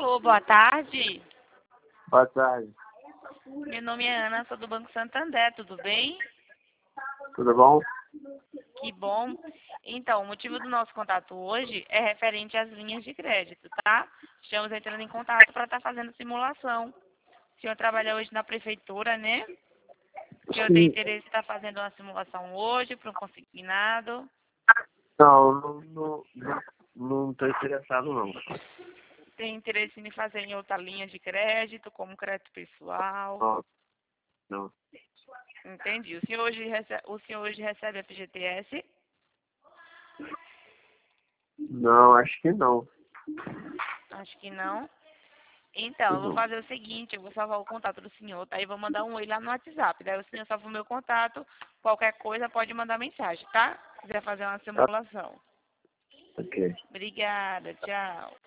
Alô, boa tarde. Boa tarde. Meu nome é Ana, sou do Banco Santander, tudo bem? Tudo bom? Que bom. Então, o motivo do nosso contato hoje é referente às linhas de crédito, tá? Estamos entrando em contato para estar fazendo simulação. O senhor trabalha hoje na prefeitura, né? O senhor tem Sim. interesse em estar fazendo uma simulação hoje para um consignado? Não estou interessado não. Tem interesse em fazer em outra linha de crédito, como crédito pessoal? Não, não. Entendi. O senhor hoje recebe FGTS? Não, acho que não. Acho que não. Então, eu vou fazer o seguinte, eu vou salvar o contato do senhor, tá? E vou mandar um oi lá no WhatsApp. Daí o senhor salva o meu contato, qualquer coisa pode mandar mensagem, tá? Se quiser fazer uma Tá, simulação. ok. Obrigada, tchau.